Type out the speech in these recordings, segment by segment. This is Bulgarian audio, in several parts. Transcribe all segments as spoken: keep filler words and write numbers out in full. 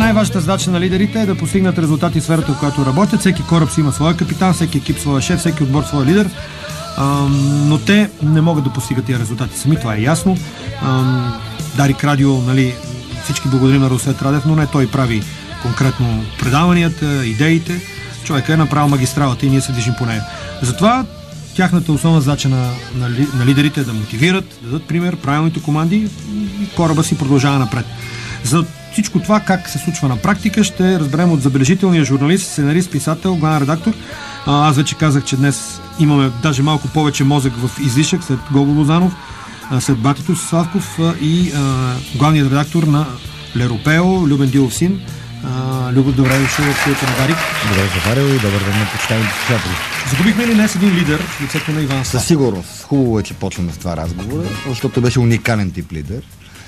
най-важната задача на лидерите е да постигнат резултати в сферата, в която работят. Всеки кораб си има своя капитан, всеки екип своя шеф, всеки отбор своя лидер. Но те не могат да постигат тия резултати сами, това е ясно. Дарик Радио, нали, всички благодарим на Русет Радев, но не той прави конкретно предаванията, идеите. Човек е направил магистралата и ние се движим по нея. Затова тяхната основна задача на, на, на лидерите е да мотивират, да дадат пример, правилните команди и кораба си продължава напред. За всичко това, как се случва на практика, ще разберем от забележителния журналист, сценарист, писател, главен редактор. А, аз вече казах, че днес имаме даже малко повече мозък в излишък след Гого Лозанов, след батето си Славков и а, главният редактор на Леропео, Любен Дилов син. Uh, Любо, добре дошъл в студиото на Дарик. Добре заварил и добър ден на почитаемите слушатели. Загубихме ли днес един лидер в лицето на Иван Славков? Със сигурност. Хубаво е, че почваме с това разговора, защото беше уникален тип лидер.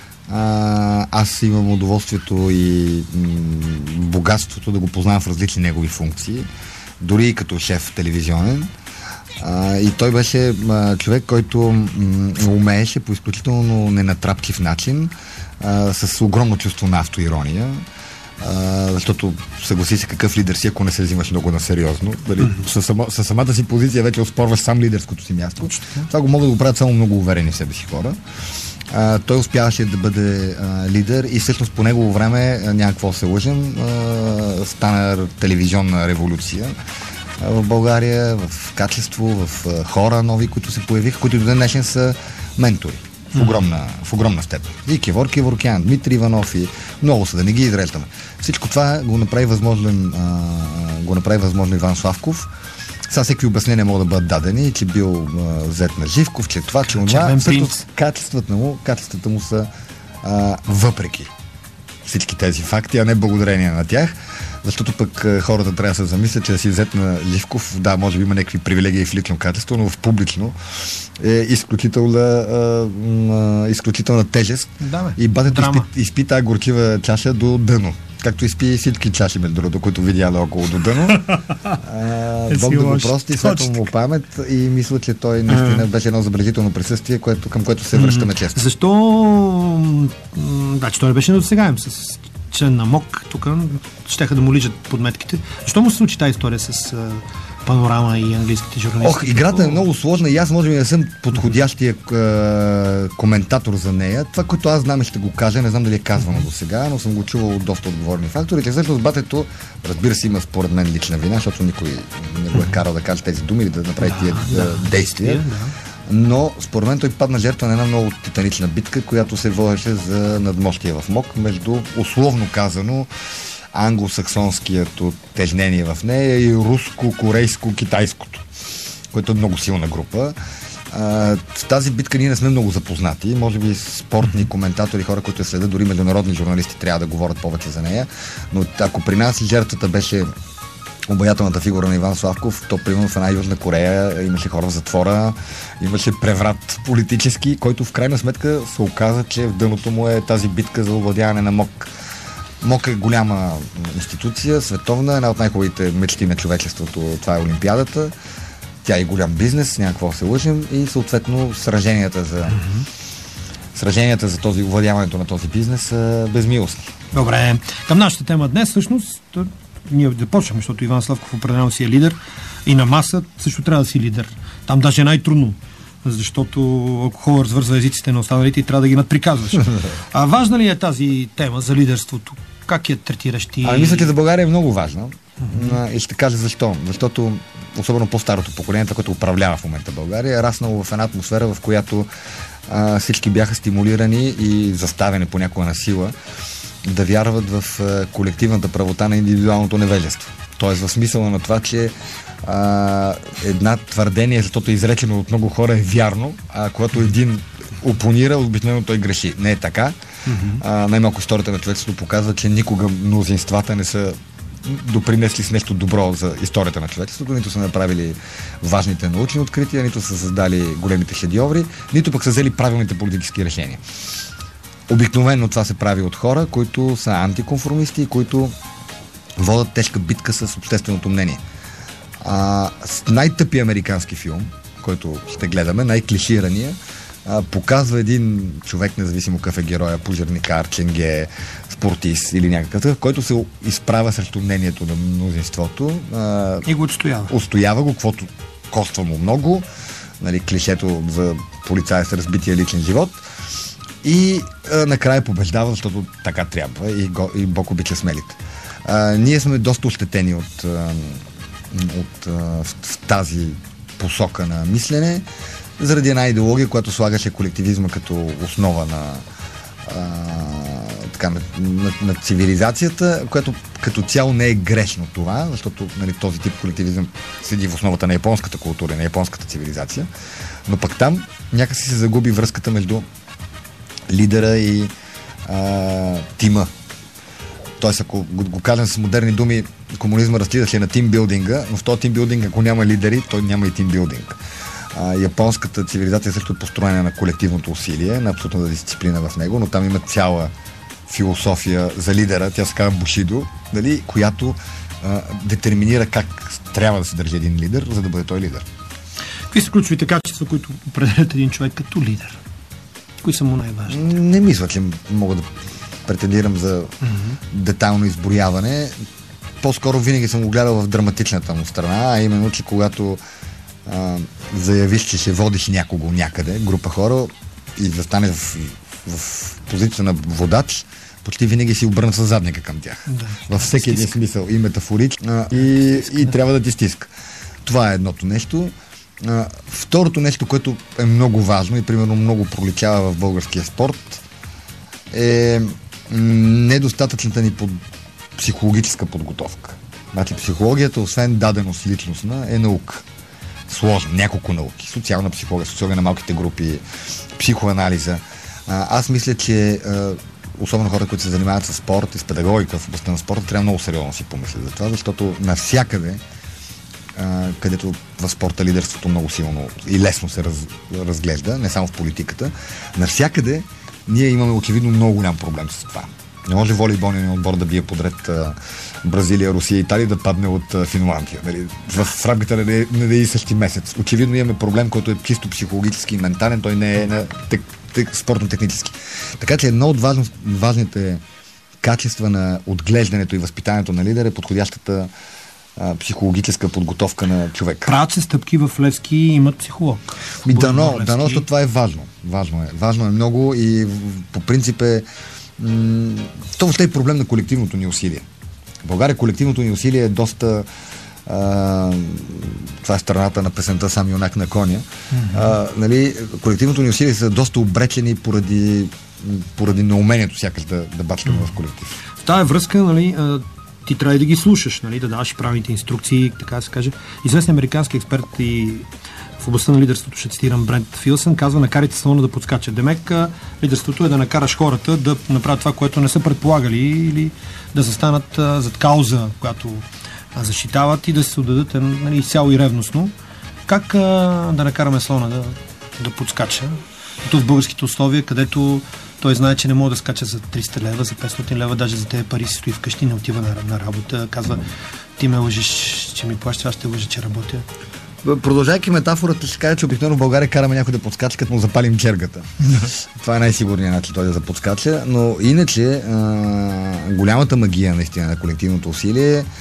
А, аз имам удоволствието и м- богатството да го познавам в различни негови функции, дори и като шеф телевизионен. А, и той беше а, човек, който м- умееше по изключително ненатрапчив начин, а, с огромно чувство на автоирония. Uh, защото съгласи се какъв лидер си, ако не се взимаш много насериозно. Дали, mm-hmm. със, сама, със самата си позиция вече оспорваш сам лидерското си място. Mm-hmm. Това го могат да го правят само много уверени в себе си хора. Uh, той успяваше да бъде uh, лидер и всъщност по негово време, uh, някакво се лъжем, uh, стана телевизионна революция uh, в България, в качество, в uh, хора нови, които се появиха, които до ден днешен са ментори. В огромна, в огромна степен. И Кевор Кеворкян, Дмитрий Иванов и много са, да не ги изреждаме. Всичко това го направи възможен, а, го направи възможно Иван Славков. Сега всеки обяснения могат да бъдат дадени, че бил а, взет на Живков, че това, че онова. Всъщност качествата му, качествата му са а, въпреки всички тези факти, а не благодарение на тях. Защото пък хората трябва да се замислят, че да си взет на Живков, да, може би има някакви привилегии в лично качество, но в публично е изключителна, а, изключителна тежест. Да, и батето изпи, изпи тази горчива чаша до дъно. Както изпи всички чаши, между другото, които видяла около до дъно. А, Бог да го прости, светла му памет и мисля, че той наистина беше едно забележително присъствие, което, към което се връщаме често. Защо? Да, че той не беше недосегаем с член на МОК, тук щеха да му лижат подметките. Защо му се случи тази история с Панорама и английските журналисти? Ох, играта е много сложна и аз може би не съм подходящия е, коментатор за нея. Това, което аз знам, ще го кажа, не знам дали е казвано до сега, но съм го чувал от доста отговорни фактори. Че всъщност батето, разбира се, има според мен лична вина, защото никой не го е карал да каже тези думи или да направи тия да, действия. Но според мен той падна жертва на една много титанична битка, която се водеше за надмощие в МОК, между условно казано англосаксонският тежнение в нея и руско-корейско-китайското, което е много силна група. А, в тази битка ние не сме много запознати. Може би спортни коментатори, хора, които следят, дори международни журналисти трябва да говорят повече за нея. Но ако при нас жертвата беше обаятелната фигура на Иван Славков, то примерно в една Южна Корея имаше хора в затвора, имаше преврат политически, който в крайна сметка се оказа, че в дъното му е тази битка за овладяване на МОК. МОК е голяма институция, световна, една от най-хубавите мечти на човечеството, това е Олимпиадата. Тя е голям бизнес, някакво се лъжим и съответно сраженията за mm-hmm. сраженията за този, овладяването на този бизнес са безмилостни. Добре, към нашата тема днес всъщност ние да почнем, защото Иван Славков определено си е лидер и на маса също трябва да си лидер. Там даже е най-трудно, защото алкохол развързва езиците на останалите и трябва да ги надприказваш. А важна ли е тази тема за лидерството? Как я третираш ти? А, мисля, че за България е много важна. Mm-hmm. И ще кажа защо. Защото особено по-старото поколение, което управлява в момента България, е раснало в една атмосфера, в която а, всички бяха стимулирани и заставени понякога на сила да вярват в а, колективната правота на индивидуалното невежество. Тоест в смисъла на това, че а, една твърдение, защото е изречено от много хора, е вярно, а когато един опонира, обикновено той греши. Не е така. Mm-hmm. А, най-малко историята на човечеството показва, че никога мнозинствата не са допринесли с нещо добро за историята на човечеството, нито са направили важните научни открития, нито са създали големите шедьоври, нито пък са взели правилните политически решения. Обикновено това се прави от хора, които са антиконформисти и които водят тежка битка с общественото мнение. А, с най-тъпи американски филм, който ще гледаме, най-клиширания, а, показва един човек, независимо какъв е героя, пожарникар, ченге, спортист или някакъв, който се изправя срещу мнението на мнозинството. А, и го отстоява. Отстоява го, каквото коства му много. Нали, клишето за полицая с разбития личен живот. И а, накрая побеждава, защото така трябва и, го, и Бог обича смелите. А, ние сме доста ощетени от, а, от а, в, в тази посока на мислене, заради една идеология, която слагаше колективизма като основа на, а, така, на, на, на цивилизацията, което като цяло не е грешно това, защото нали, този тип колективизъм седи в основата на японската култура и на японската цивилизация, но пък там някакси се загуби връзката между лидера и а, тима. Тоест, ако го, го кажем с модерни думи, комунизма разлизаше на тимбилдинга, но в този тимбилдинг, ако няма лидери, той няма и тимбилдинг. А, японската цивилизация също е построена на колективното усилие, на абсолютната дисциплина в него, но там има цяла философия за лидера, тя се казва Бушидо, дали, която а, детерминира как трябва да се държи един лидер, за да бъде той лидер. Какви са ключовите качества, които определят един човек като лидер? Кои са му най-важни? Не мисля, че мога да претендирам за mm-hmm. детайлно изброяване. По-скоро винаги съм го гледал в драматичната му страна, а именно, че когато а, заявиш, че ще водиш някого някъде, група хора, и да станеш в, в позиция на водач, почти винаги си обърна със задника към тях. Да, във всеки един смисъл и метафорично, и, стиска, и да. Трябва да ти стиска. Това е едното нещо. А, второто нещо, което е много важно и примерно много проличава в българския спорт, е недостатъчната ни под психологическа подготовка. Значи психологията, освен даденост личностна, е наука. Сложна, няколко науки. Социална психология, социология на малките групи, психоанализа. А, аз мисля, че а, особено хора, които се занимават с спорт и с педагогика в областта на спорта, трябва много сериозно си помислят за това, защото навсякъде, а, където в спорта лидерството много силно и лесно се раз, разглежда, не само в политиката, навсякъде ние имаме очевидно много голям проблем с това. Не може волейболният отбор да бие подред а, Бразилия, Русия и Италия да падне от а, Финландия. Нали? В, в рамките на един и същи месец. Очевидно имаме проблем, който е чисто психологически и ментален, той не е на тек, тек, спортно-технически. Така че едно от важно, важните качества на отглеждането и възпитанието на лидер е подходящата а, психологическа подготовка на човек. Правят се стъпки в Левски и имат психолог. Ми, дано, дано, защото това е важно. Важно е. Важно е много и по принцип е м- това въобще е проблем на колективното ни усилие. В България колективното ни усилие е доста а, това е страната на песента "Сам юнак на коня". Mm-hmm. А, нали, колективното ни усилие са доста обречени поради, поради неумението сякаш да, да бачкаме mm-hmm. в колектив. В тази връзка, нали, ти трябва да ги слушаш, нали, да даваш правилните инструкции, така да се каже. Известен американски експерт и в областта на лидерството, ще цитирам Брент Филсън, казва: накарайте слона да подскача. Демек, лидерството е да накараш хората да направят това, което не са предполагали, или да застанат а, зад кауза, която а, защитават, и да се отдадат, нали, изцяло и ревностно. Как а, да накараме слона да, да подскача? Ето в българските условия, където той знае, че не може да скача за триста лева, за петстотин лева, даже за тези пари си стои вкъщи, не отива на, на работа. Казва: ти ме лъжиш, че ми плащаш, аз ще лъжа, че работя. Продължайки метафората, ще кажа, че обикновено в България караме някой да подскача, като му запалим чергата. Това е най-сигурният начин той да подскача, но иначе а, голямата магия наистина на колективното усилие е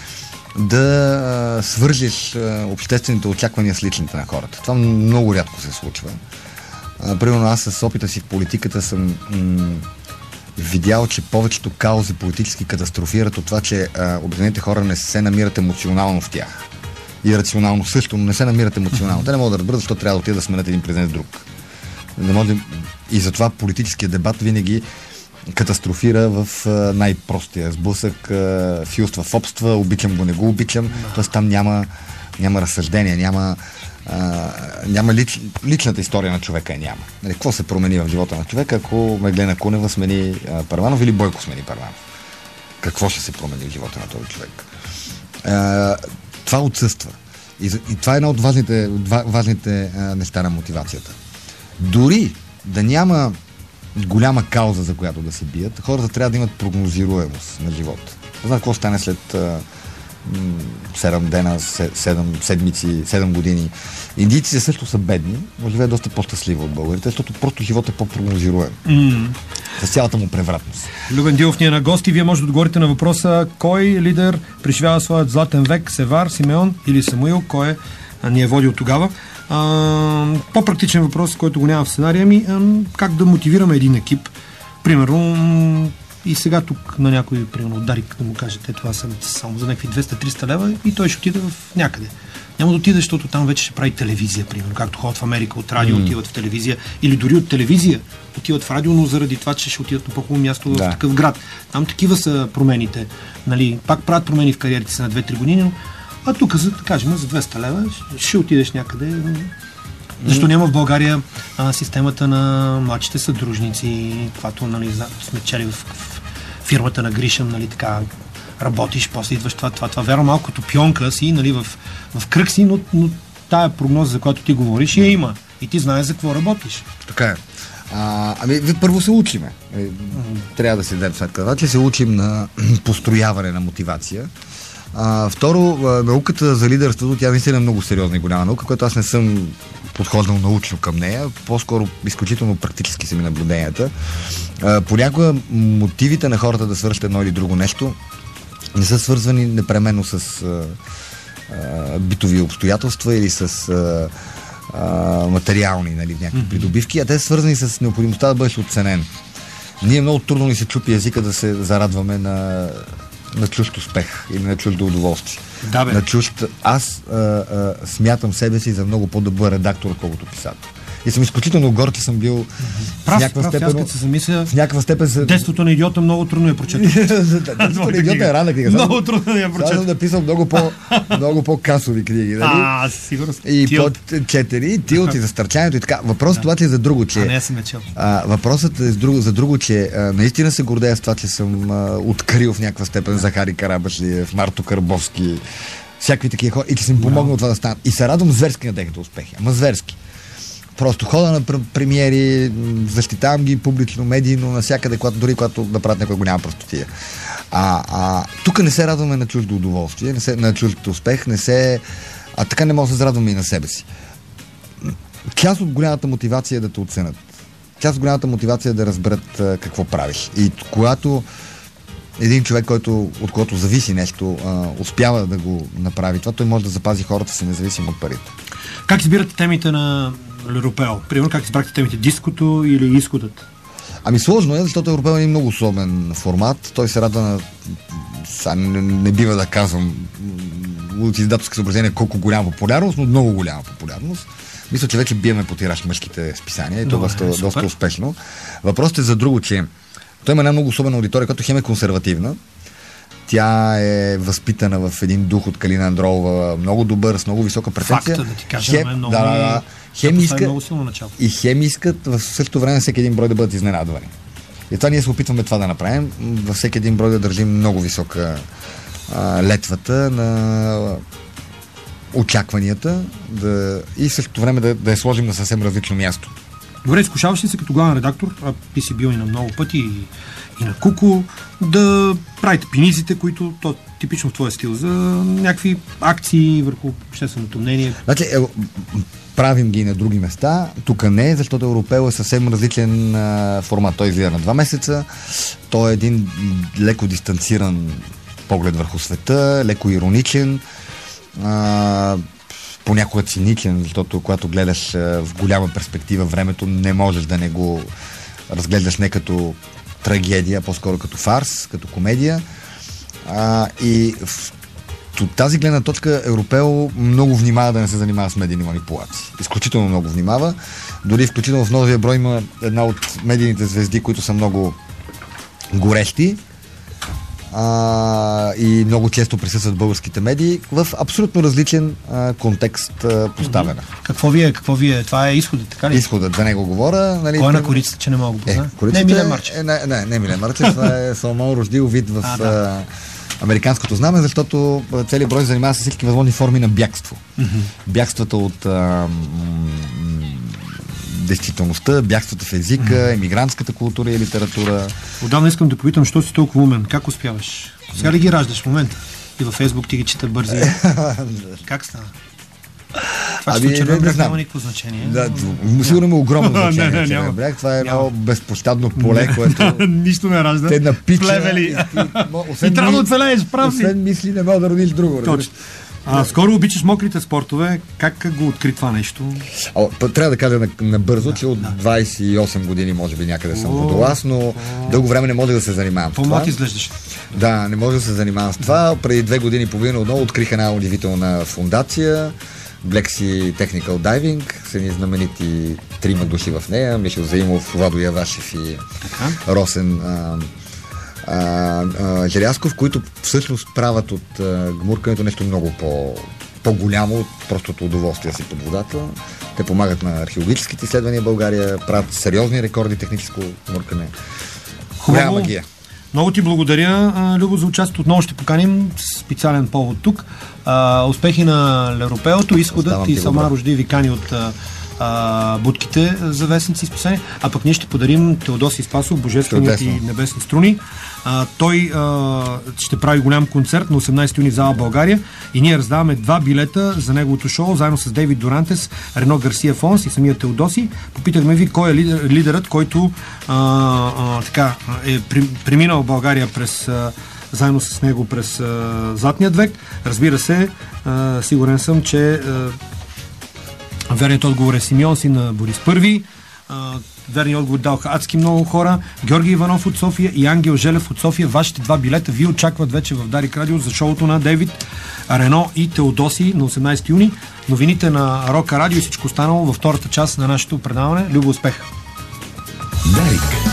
да а, свържеш а, обществените очаквания с личните на хората. Това много рядко се случва. А, примерно аз с опита си в политиката съм м- видял, че повечето каузи политически катастрофират от това, че а, обикновените хора не се намират емоционално в тях. И рационално също, но не се намират емоционално. Те не могат да разберат, защо трябва да отидат да сменят един президент с друг. Не може... И затова политическият дебат винаги катастрофира в uh, най-простия сблъсък, uh, филства в обства, обичам го, не го обичам. No. Тоест там няма, няма разсъждение, няма, uh, няма лич... личната история на човека, няма. Нали, какво се промени в живота на човека, ако Меглена Кунева смени uh, Първанов или Бойко смени Първанов? Какво ще се промени в живота на този човек? Uh, Това отсъства. И, и това е едно от важните, важните а, неща на мотивацията. Дори да няма голяма кауза, за която да се бият, хората трябва да имат прогнозируемост на живота. Да знаят какво стане след а, седем дена, седем седмици, седем години. Индийците също са бедни, но живеят доста по-щастливо от българите, защото просто живот е по-прогнозируем. Mm. С цялата му превратност. Любен Дилов ни е на гости. Вие може да отговорите на въпроса: кой лидер преживява своят златен век? Севар, Симеон или Самуил? Кой е, а, ни е водил тогава? А, по-практичен въпрос, който го няма в сценария ми: а, как да мотивираме един екип? Примерно, и сега тук на някой, примерно, Дарик да му кажете: това са само за някакви двеста-триста лева, и той ще отиде в някъде. Няма да отиде, защото там вече ще прави телевизия, примерно, както ходят в Америка от радио, mm. отиват в телевизия, или дори от телевизия отиват в радио, но заради това, че ще отидат на по-хубаво място да. в такъв град. Там такива са промените. Нали, пак правят промени в кариерите си на две-три години, но а тук, за, да кажем, за двеста лева ще отидеш някъде. Защо няма в България а, системата на младшите съдружници, каквато, нали, сме чели в, в фирмата на Гришъм, нали, така работиш, после идваш това, това, това. Вярно, малко като пионка си, нали, в, в кръг си, но, но тая прогноза, за която ти говориш, я има. И ти знаеш за какво работиш. Така е. А, ами, първо се учиме. Трябва да си дадем сметка това, че се учим на построяване на мотивация. А, второ, науката за лидерството, тя наистина е много сериозна и голяма наука, която аз не съм подхождал научно към нея, по-скоро изключително практически са ми наблюденията. А, понякога мотивите на хората да свършат едно или друго нещо не са свързвани непременно с а, а, битови обстоятелства или с а, а, материални, нали, някакви придобивки, а те са свързани с необходимостта да бъдеш оценен. Ние много трудно ни се чупи езика да се зарадваме на на чужд успех или на чуждо удоволствие. Да, бе. На чужд... Аз а, а, смятам себе си за много по-добър редактор, колкото писател. И съм изключително горд, че съм бил прав, в някаква прав, степен... Аз се замисля, в някаква степен... Се... Детството на идиота много трудно я прочета. Детството на идиота е рана книга. Много трудно я прочета. Аз съм написал много, по, много по-касови книги. Нали? А, сигурно. И по-четири, Тилт и за стърчанието и така. Въпросът това, че е за друго, че... А, не, съм мечел. А, въпросът е за друго, за друго че а, наистина се гордея с това, че съм а, открил в някаква степен Захари Карабашлиев, Марто Карбовски, всякакви такива хора, и че съм им помогнал това да станат. И се радвам зверски на техните успехи. Ама зверски. Просто хода на премиери, защитавам ги публично, медийно, навсякъде, когато, дори когато да правят някоя голяма простотия. А, а тук не се радваме на чуждо удоволствие, не се, на чуждото успех, не се... А така не може да се радваме и на себе си. Част от голямата мотивация е да те оценят. Част от голямата мотивация е да разберат а, какво правиш. И когато един човек, който, от който зависи нещо, а, успява да го направи това, той може да запази хората си независимо от парите. Как избирате темите на Европео? Примерно, как избрахте темите? Диското или изходът? Ами сложно е, защото Европео е много особен формат. Той се радва на... Са, не, не бива да казвам от издателски съображения колко голяма популярност, но много голяма популярност. Мисля, че вече биеме по тираж мъжките списания и това е доста, доста успешно. Въпросът е за друго, че той има една много особена аудитория, която хем е консервативна. Тя е възпитана в един дух от Калина Андролова, много добър, с много висока претенция. Факта, да ти кажа, хем, много, да, да, хем иска, много силно начало. И хем искат в същото време всеки един брой да бъдат изненадвани. И това ние се опитваме това да направим. Във всеки един брой да държим много висока а, летвата на очакванията да, и в същото време да, да я сложим на съвсем различно място. Добре, изкушаваш ли се като главен редактор, а ти си бил и на много пъти, и, и на Куко, да правите пинизите, които то типично в твоя стил, за някакви акции върху общественото мнение? Значи, е, правим ги на други места, тук не, защото Европео е съвсем различен а, формат. Той излиза на два месеца, той е един леко дистанциран поглед върху света, леко ироничен, а, понякога циничен, защото когато гледаш а, в голяма перспектива времето, не можеш да не го разглеждаш не като трагедия, а по-скоро като фарс, като комедия. А, и в от тази гледна точка Европео много внимава да не се занимава с медийни манипулации. Изключително много внимава. Дори включително в новия брой има една от медийните звезди, които са много горещи а, и много често присъстват в българските медии в абсолютно различен а, контекст а, поставена. Какво ви е? Какво ви е? Това е изходът, така ли? Изходът, за него говоря. Нали, кой е на корицата, че не мога да позна? Е, не, Милен Марчев. Е, не, не, не Милен Марчев, това е Салмон Рождил вид в... А, да. Американското знаме, защото целият брой се занимава с всички възможни форми на бягство. Mm-hmm. Бягствата от а, м- м- действителността, бягствата в езика, mm-hmm. емигрантската култура и литература. Отдавна искам да попитам, що си толкова умен? Как успяваш? Сега ли ги раждаш в момента? И във Фейсбук ти ги чета бързи. Как стана? Това, Ами, че Червен не бряг знам. няма никакво значение. Да, сигурно има огромно значение. Не, не, Червен няма. бряг. Това е едно Няма. безпощадно поле, което Нищо не ражда. те напича. Плевели. И, и, освен И трябва да ми- оцелееш, прав си. Освен мисли, не мога да родиш друго. разбираш. Точно. А, скоро обичаш мокрите спортове. Как го откри това нещо? О, п- трябва да кажа на- набързо, че от двайсет и осем години може би някъде съм водолаз, но дълго време не може да се занимавам с това. По-млад изглеждаш. Да, не може да се занимавам с това. Преди две години и половина отново открих една удивителна фундация, Black Sea Technical Diving, с едни знаменити трима души в нея, Мишел Заимов, Владо Явашев и Така. Росен а, а, а, Желязков, които всъщност правят от а, гмуркането нещо много по, по-голямо от простото удоволствие си под водата. Те помагат на археологическите изследвания в България, правят сериозни рекорди техническо гмуркане. Голяма магия. Много ти благодаря, а, Любо, за участието. Отново ще поканим специален повод тук. А, успехи на Леропеото, изходът Оставам и ти сама добре. рожди викани от а, а, будките за вестници и списания. А пък ние ще подарим Теодосий Спасов, божественият и Чудесно. небесни струни. А, той а, ще прави голям концерт на осемнайсети юни в зала България и ние раздаваме два билета за неговото шоу, заедно с Дейвид Дорантес, Рено Гарсия Фонс и самия Теодосий. Попитахме ви кой е лидер, лидерът, който а, а, така, е при, преминал България през а, заедно с него през а, Златният век. Разбира се, а, сигурен съм, че а, верният отговор е Симеон, син на Борис Първи. А, верният отговор даваха адски много хора. Георги Иванов от София и Ангел Желев от София. Вашите два билета ви очакват вече в Дарик Радио за шоуто на Дейвид, Рено и Теодосий на осемнайсети юни. Новините на Рока Радио и всичко останало във втората част на нашето предаване. Любо, успех! Дарик.